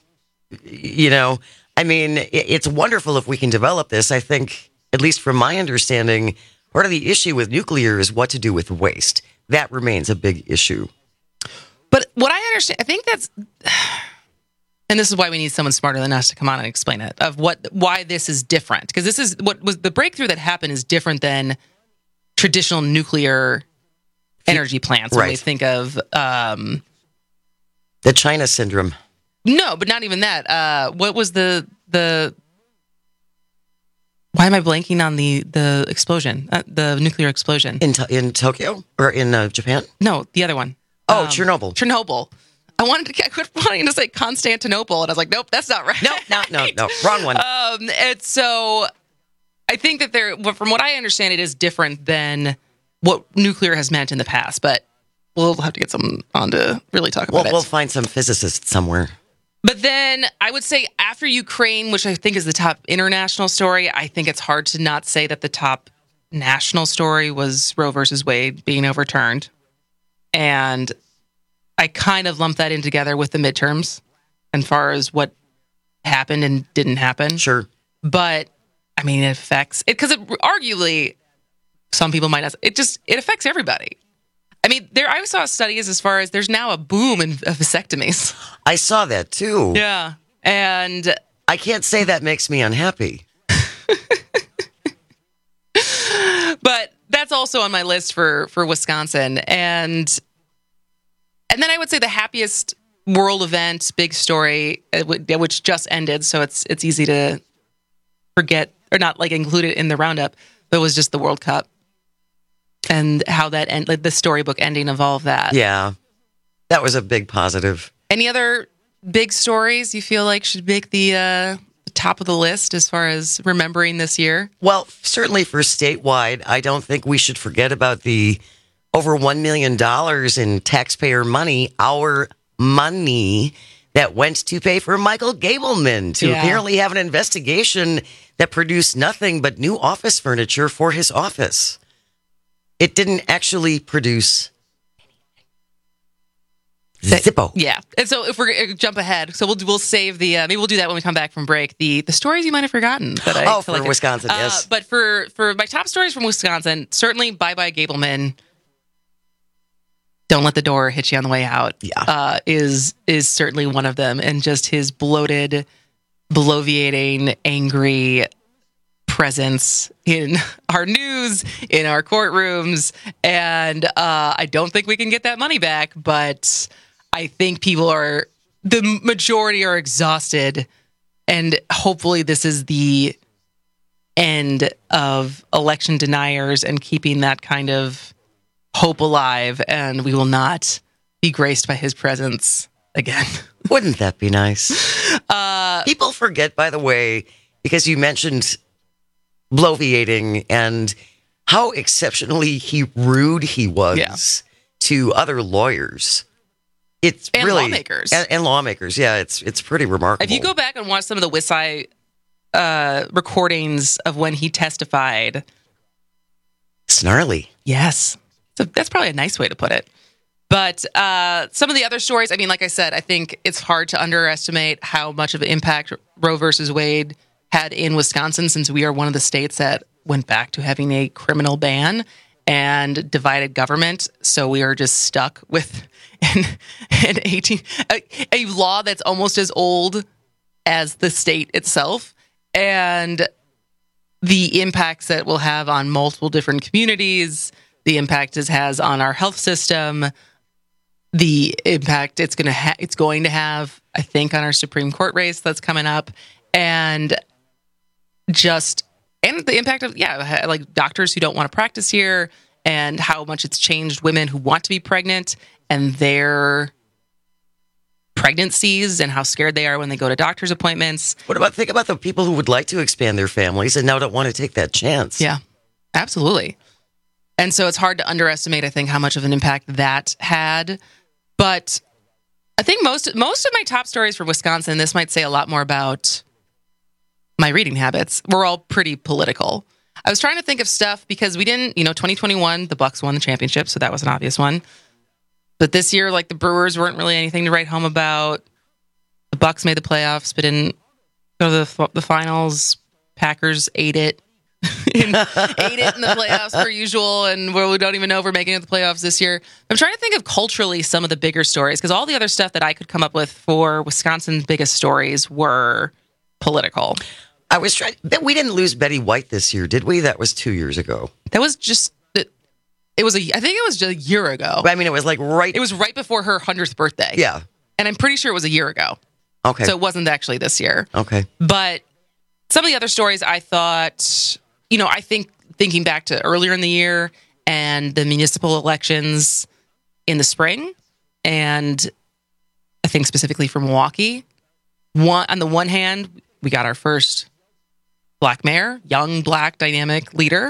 It's wonderful if we can develop this. I think, at least from my understanding, part of the issue with nuclear is what to do with waste. That remains a big issue. But what I understand, I think that's... And this is why we need someone smarter than us to come on and explain it, of why this is different. Because this is what was the breakthrough that happened is different than traditional nuclear energy plants. When we think of the China syndrome. No, but not even that. What was the Why am I blanking on the explosion, the nuclear explosion? In Tokyo? Or in Japan? No, the other one. Chernobyl. Chernobyl. I kept wanting to say Constantinople, and I was like, nope, that's not right. No, wrong one. And so I think that from what I understand, it is different than what nuclear has meant in the past, but we'll have to get someone on to really talk about it. We'll find some physicists somewhere. But then I would say after Ukraine, which I think is the top international story, I think it's hard to not say that the top national story was Roe versus Wade being overturned. And I kind of lumped that in together with the midterms as far as what happened and didn't happen. Sure. But, I mean, it affects it because arguably some people might not. It affects everybody. I mean, I saw studies as far as there's now a boom of vasectomies. I saw that too. Yeah. And I can't say that makes me unhappy. But that's also on my list for Wisconsin. And then I would say the happiest world event, big story, which just ended, so it's easy to forget or not like include it in the roundup, but it was just the World Cup. And how that like the storybook ending of all of that. Yeah, that was a big positive. Any other big stories you feel like should make the top of the list as far as remembering this year? Well, certainly for statewide, I don't think we should forget about the over $1 million in taxpayer money, our money, that went to pay for Michael Gableman to apparently have an investigation that produced nothing but new office furniture for his office. It didn't actually produce Zippo. Yeah. And so if we're going to jump ahead, so we'll save the, maybe we'll do that when we come back from break. The stories you might have forgotten. That for Wisconsin, yes. But for my top stories from Wisconsin, certainly bye-bye Gableman. Don't let the door hit you on the way out. Yeah. Is certainly one of them. And just his bloated, bloviating, angry presence in our news, in our courtrooms, and I don't think we can get that money back, but I think the majority are exhausted, and hopefully this is the end of election deniers and keeping that kind of hope alive, and we will not be graced by his presence again. Wouldn't that be nice? People forget, by the way, because you mentioned bloviating and how exceptionally rude he was to other lawyers. It's and really lawmakers. And lawmakers. Yeah, it's pretty remarkable. If you go back and watch some of the Wisai recordings of when he testified, snarly. Yes. So that's probably a nice way to put it. But some of the other stories, I mean, like I said, I think it's hard to underestimate how much of an impact Roe versus Wade had in Wisconsin, since we are one of the states that went back to having a criminal ban and divided government. So we are just stuck with a law that's almost as old as the state itself, and the impacts that will have on multiple different communities, the impact it has on our health system, the impact it's going to have, I think, on our Supreme Court race that's coming up, and the impact of, like doctors who don't want to practice here, and how much it's changed women who want to be pregnant and their pregnancies and how scared they are when they go to doctor's appointments. Think about the people who would like to expand their families and now don't want to take that chance. Yeah, absolutely. And so it's hard to underestimate, I think, how much of an impact that had. But I think most of my top stories from Wisconsin, this might say a lot more about my reading habits. We're all pretty political. I was trying to think of stuff because we didn't, 2021, the Bucks won the championship, so that was an obvious one. But this year, like, the Brewers weren't really anything to write home about. The Bucks made the playoffs, but didn't go to the finals. Packers ate it. in the playoffs per usual, and we don't even know if we're making it to the playoffs this year. I'm trying to think of culturally some of the bigger stories, because all the other stuff that I could come up with for Wisconsin's biggest stories were political. I was trying. We didn't lose Betty White this year, did we? That was 2 years ago. That was just. I think it was just a year ago. I mean, it was like right. It was right before her 100th birthday. Yeah, and I'm pretty sure it was a year ago. Okay, so it wasn't actually this year. Okay, but Some of the other stories I thought, I think thinking back to earlier in the year and the municipal elections in the spring, and I think specifically for Milwaukee, on the one hand, we got our first Black mayor, young Black dynamic leader,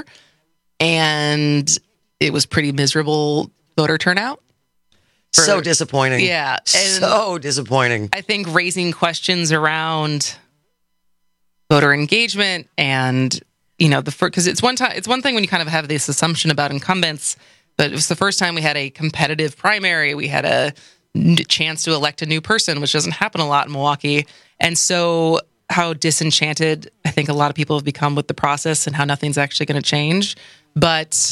and it was pretty miserable voter turnout. So disappointing. Yeah. So disappointing. I think raising questions around voter engagement and, because it's one thing when you kind of have this assumption about incumbents, but it was the first time we had a competitive primary. We had a chance to elect a new person, which doesn't happen a lot in Milwaukee. And so how disenchanted I think a lot of people have become with the process and how nothing's actually going to change. But,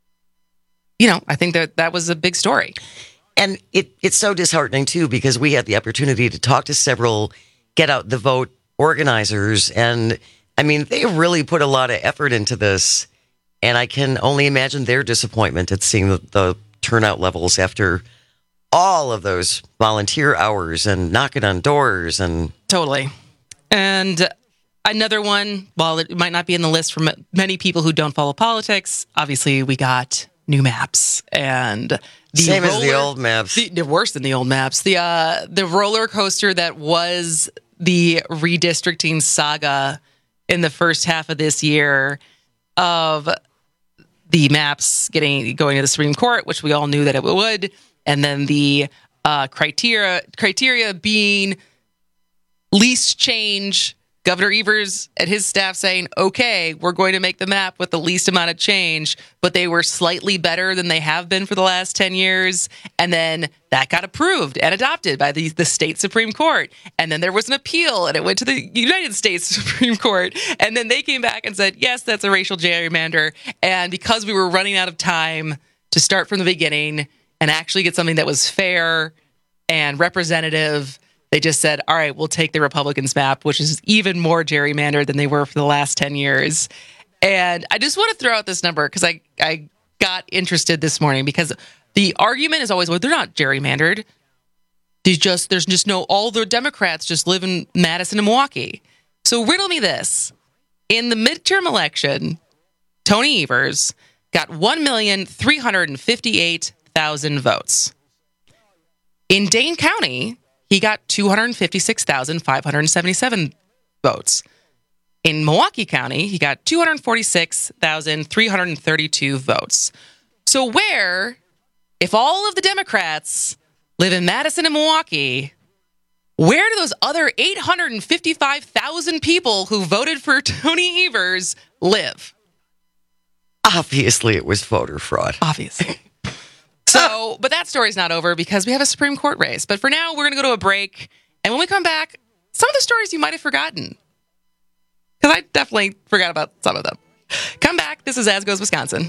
I think that was a big story. And it's so disheartening, too, because we had the opportunity to talk to several Get Out the Vote organizers. And, they really put a lot of effort into this. And I can only imagine their disappointment at seeing the turnout levels after all of those volunteer hours and knocking on doors. And totally. And another one, while it might not be in the list for many people who don't follow politics, obviously we got new maps. And same as the old maps. They're worse than the old maps. The roller coaster that was the redistricting saga in the first half of this year of the maps going to the Supreme Court, which we all knew that it would, and then the criteria being least change. Governor Evers and his staff saying, okay, we're going to make the map with the least amount of change, but they were slightly better than they have been for the last 10 years. And then that got approved and adopted by the state Supreme Court. And then there was an appeal and it went to the United States Supreme Court. And then they came back and said, yes, that's a racial gerrymander. And because we were running out of time to start from the beginning and actually get something that was fair and representative, they just said, all right, we'll take the Republicans' map, which is even more gerrymandered than they were for the last 10 years. And I just want to throw out this number because I got interested this morning because the argument is always, well, they're not gerrymandered. There's just all the Democrats just live in Madison and Milwaukee. So riddle me this. In the midterm election, Tony Evers got 1,358,000 votes. In Dane County, he got 256,577 votes. In Milwaukee County, he got 246,332 votes. So if all of the Democrats live in Madison and Milwaukee, where do those other 855,000 people who voted for Tony Evers live? Obviously, it was voter fraud. Obviously. So, but that story's not over because we have a Supreme Court race. But for now, we're going to go to a break. And when we come back, some of the stories you might have forgotten. Because I definitely forgot about some of them. Come back. This is As Goes Wisconsin.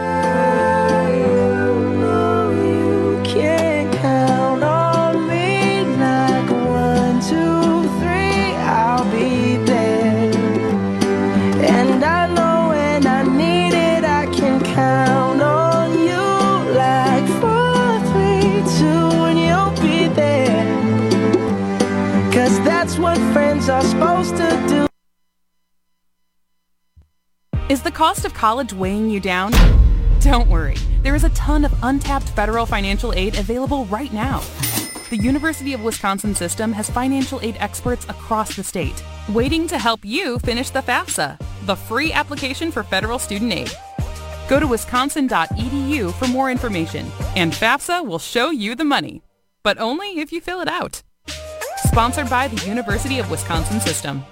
What friends are supposed to do. Is the cost of college weighing you down? Don't worry. There is a ton of untapped federal financial aid available right now. The University of Wisconsin system has financial aid experts across the state, waiting to help you finish the FAFSA, the free application for federal student aid. Go to wisconsin.edu for more information, and FAFSA will show you the money, but only if you fill it out. Sponsored by the University of Wisconsin System.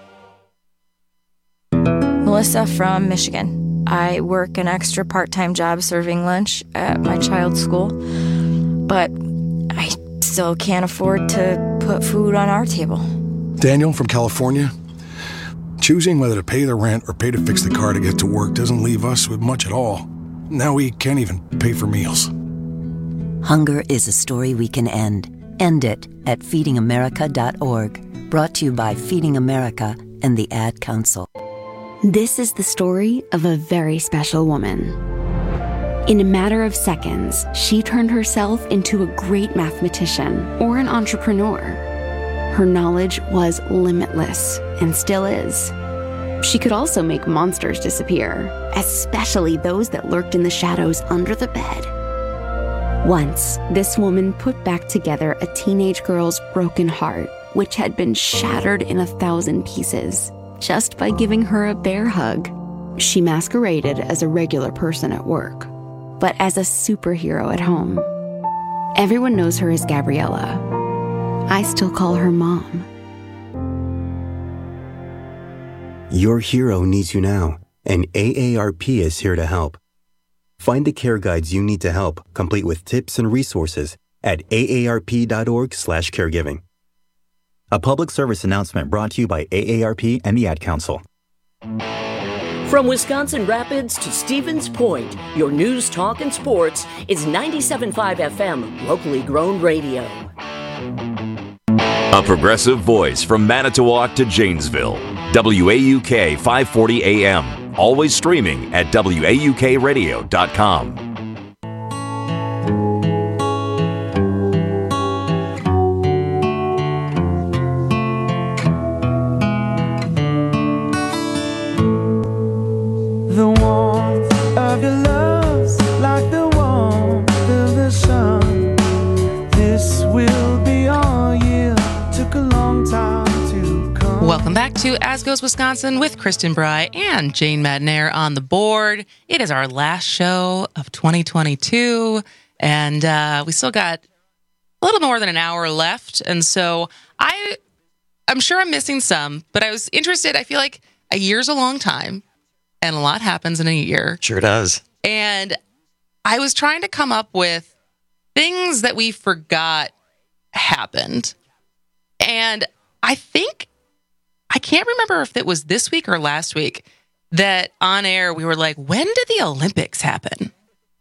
Melissa from Michigan. I work an extra part-time job serving lunch at my child's school, but I still can't afford to put food on our table. Daniel from California. Choosing whether to pay the rent or pay to fix the car to get to work doesn't leave us with much at all. Now we can't even pay for meals. Hunger is a story we can end. End it at feedingamerica.org. Brought to you by Feeding America and the Ad Council. This is the story of a very special woman. In a matter of seconds, she turned herself into a great mathematician or an entrepreneur. Her knowledge was limitless and still is. She could also make monsters disappear, especially those that lurked in the shadows under the bed. Once, this woman put back together a teenage girl's broken heart, which had been shattered in 1,000 pieces, just by giving her a bear hug. She masqueraded as a regular person at work, but as a superhero at home. Everyone knows her as Gabriella. I still call her Mom. Your hero needs you now, and AARP is here to help. Find the care guides you need to help, complete with tips and resources at aarp.org/caregiving. A public service announcement brought to you by AARP and the Ad Council. From Wisconsin Rapids to Stevens Point, your news, talk, and sports is 97.5 FM, locally grown radio. A progressive voice from Manitowoc to Janesville. WAUK 540 AM. Always streaming at WAUKradio.com. The warmth of your love's like the warmth of the sun. This will be all year. Took a long time to come. Welcome back to As Goes Wisconsin with Kristen Bry and Jane Madnair on the board. It is our last show of 2022, and we still got a little more than an hour left. And so I'm sure I'm missing some, but I was interested. I feel like a year's a long time, and a lot happens in a year. Sure does. And I was trying to come up with things that we forgot happened. And I can't remember if it was this week or last week that on air we were like, when did the Olympics happen?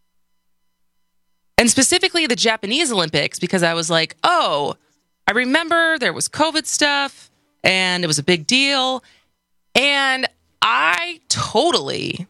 And specifically the Japanese Olympics, because I was like, oh, I remember there was COVID stuff and it was a big deal. And I totally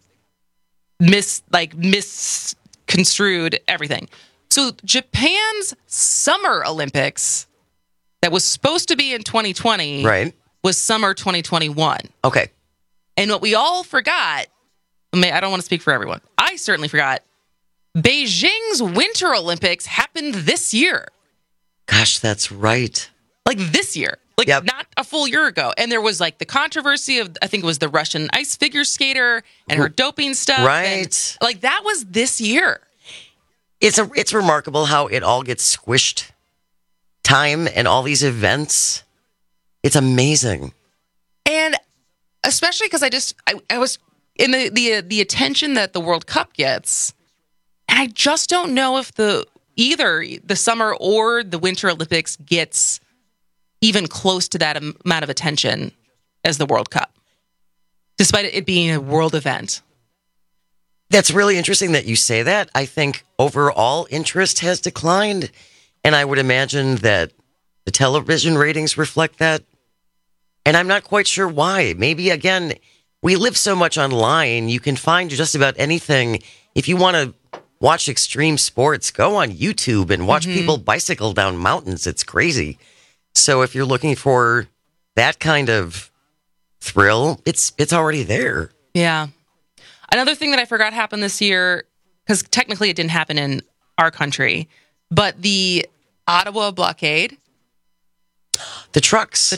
misconstrued everything. So Japan's Summer Olympics that was supposed to be in 2020 was summer 2021. Okay. And what we all forgot, I don't want to speak for everyone, I certainly forgot, Beijing's Winter Olympics happened this year. Gosh, that's right. Like this year. Like not a full year ago. And there was like the controversy of, I think it was the Russian ice figure skater and her doping stuff. Right. And, like that was this year. It's remarkable how it all gets squished. Time and all these events. It's amazing. And especially because I was in the attention that the World Cup gets. And I just don't know if either the Summer or the Winter Olympics gets even close to that amount of attention as the World Cup, despite it being a world event. That's really interesting that you say that. I think overall interest has declined, and I would imagine that the television ratings reflect that. And I'm not quite sure why. Maybe, again, we live so much online, you can find just about anything. If you want to watch extreme sports, go on YouTube and watch people bicycle down mountains. It's crazy. So if you're looking for that kind of thrill, it's already there. Yeah. Another thing that I forgot happened this year, because technically it didn't happen in our country, but the Ottawa blockade. The truckers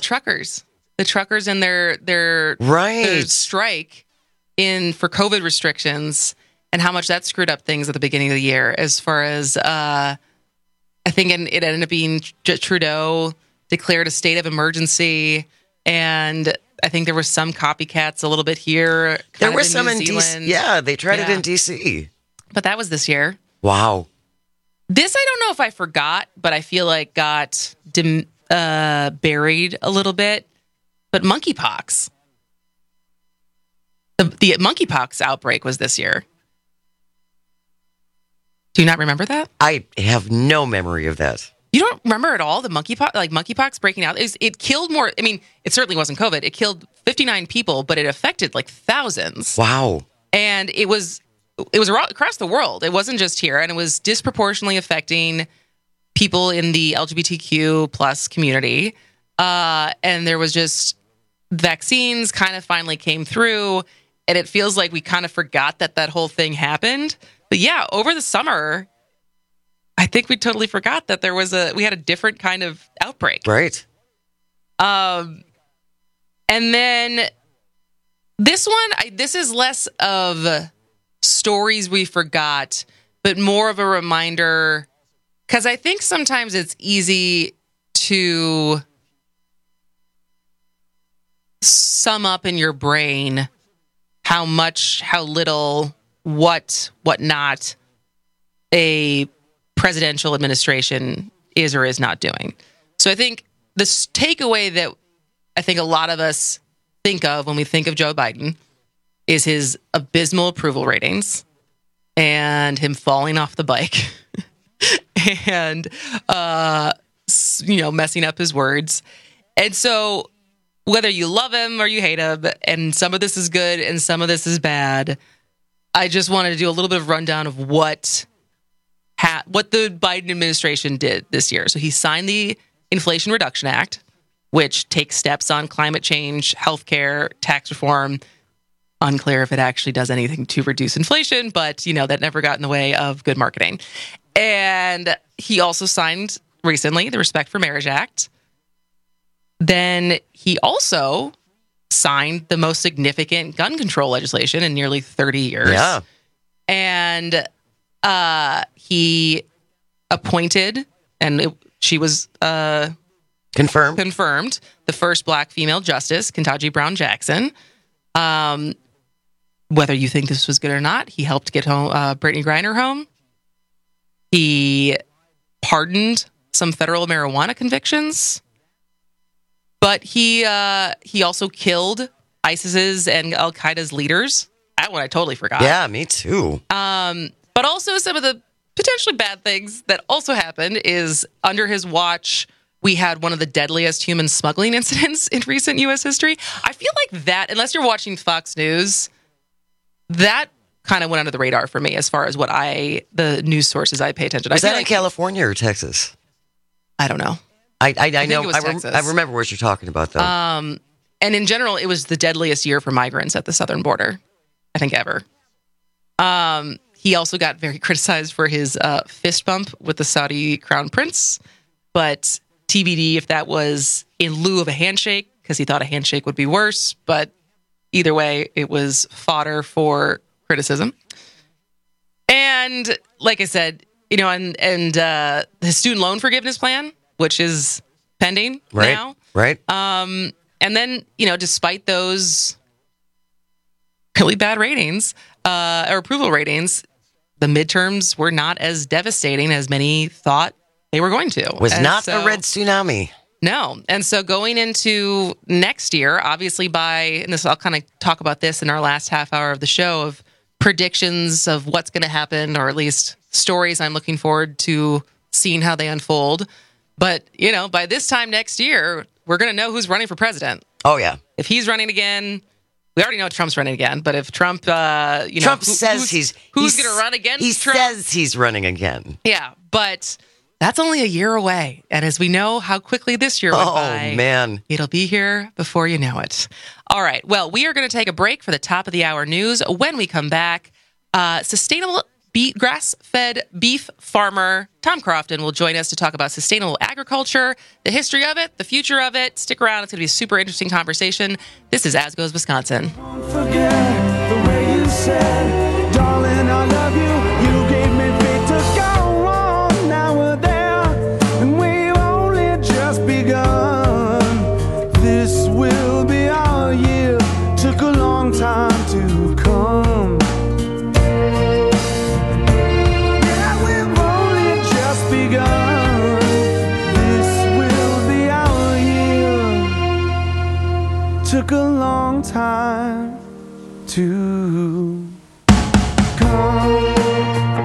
and their strike for COVID restrictions, and how much that screwed up things at the beginning of the year. As far as I think it ended up being Trudeau declared a state of emergency, and I think there were some copycats a little bit here. There were some in DC. Yeah, they tried it in DC. But that was this year. Wow. This I don't know if I forgot, but I feel like got buried a little bit. But monkeypox. The monkeypox outbreak was this year. Do you not remember that? I have no memory of that. You don't remember at all the monkeypox breaking out? It killed more. I mean, it certainly wasn't COVID. It killed 59 people, but it affected like thousands. Wow. And it was across the world. It wasn't just here, and it was disproportionately affecting people in the LGBTQ plus community. And there was just vaccines kind of finally came through, and it feels like we kind of forgot that whole thing happened. But yeah, over the summer, I think we totally forgot that we had a different kind of outbreak. Right. And then this one, this is less of stories we forgot, but more of a reminder, because I think sometimes it's easy to sum up in your brain how much, how little, what not a presidential administration is or is not doing. So I think the takeaway that I think a lot of us think of when we think of Joe Biden is his abysmal approval ratings and him falling off the bike and, messing up his words. And so whether you love him or you hate him, and some of this is good and some of this is bad, I just wanted to do a little bit of rundown of what the Biden administration did this year. So he signed the Inflation Reduction Act, which takes steps on climate change, healthcare, tax reform. Unclear if it actually does anything to reduce inflation, but, that never got in the way of good marketing. And he also signed recently the Respect for Marriage Act. Then he also signed the most significant gun control legislation in nearly 30 years. Yeah. And he appointed, and she was confirmed, the first Black female justice, Ketanji Brown Jackson. Whether you think this was good or not, he helped get Brittany Griner home. He pardoned some federal marijuana convictions. But he also killed ISIS's and Al-Qaeda's leaders. That one I totally forgot. Yeah, me too. But also some of the potentially bad things that also happened is under his watch, we had one of the deadliest human smuggling incidents in recent U.S. history. I feel like that, unless you're watching Fox News, that kind of went under the radar for me as far as the news sources I pay attention to. Was that in California or Texas? I don't know. I know. I remember what you're talking about, though. And in general, it was the deadliest year for migrants at the southern border, I think, ever. He also got very criticized for his fist bump with the Saudi crown prince, but TBD if that was in lieu of a handshake, because he thought a handshake would be worse. But either way, it was fodder for criticism. And like I said, and his student loan forgiveness plan, which is pending now. Right. And then, despite those really bad ratings or approval ratings, the midterms were not as devastating as many thought they were going to. Was not a red tsunami. No. And so going into next year, obviously and I'll kind of talk about this in our last half hour of the show, of predictions of what's going to happen, or at least stories I'm looking forward to seeing how they unfold. But, by this time next year, we're going to know who's running for president. Oh, yeah. If he's running again, we already know Trump's running again. But if Trump, Trump says who's going to run against Trump? He says he's running again. Yeah, but that's only a year away. And as we know how quickly this year went by, man, it'll be here before you know it. All right. Well, we are going to take a break for the top of the hour news. When we come back, sustainable grass-fed beef farmer Tom Crofton will join us to talk about sustainable agriculture, the history of it, the future of it. Stick around. It's going to be a super interesting conversation. This is As Goes Wisconsin. Don't forget the way you said, darling, I love you. You gave me faith to go on. Now we're there, and we've only just begun. This will be our year. Took a long time to come. Took a long time to come.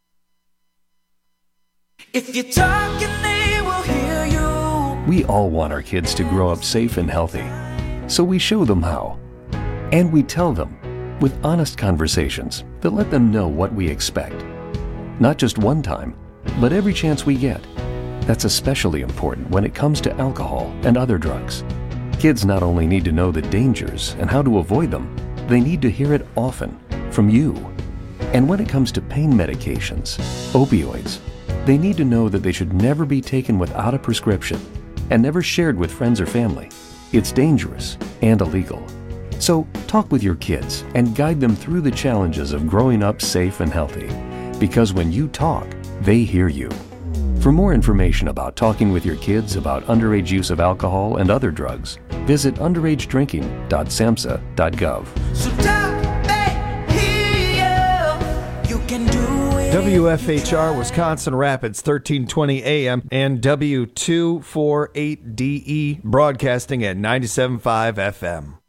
If you're talking, they will hear you. We all want our kids to grow up safe and healthy, so we show them how. And we tell them with honest conversations that let them know what we expect. Not just one time, but every chance we get. That's especially important when it comes to alcohol and other drugs. Kids not only need to know the dangers and how to avoid them, they need to hear it often from you. And when it comes to pain medications, opioids, they need to know that they should never be taken without a prescription and never shared with friends or family. It's dangerous and illegal. So talk with your kids and guide them through the challenges of growing up safe and healthy. Because when you talk, they hear you. For more information about talking with your kids about underage use of alcohol and other drugs, visit underagedrinking.samhsa.gov. So talk, you can do it. WFHR Wisconsin Rapids, 1320 AM and W248DE broadcasting at 97.5 FM.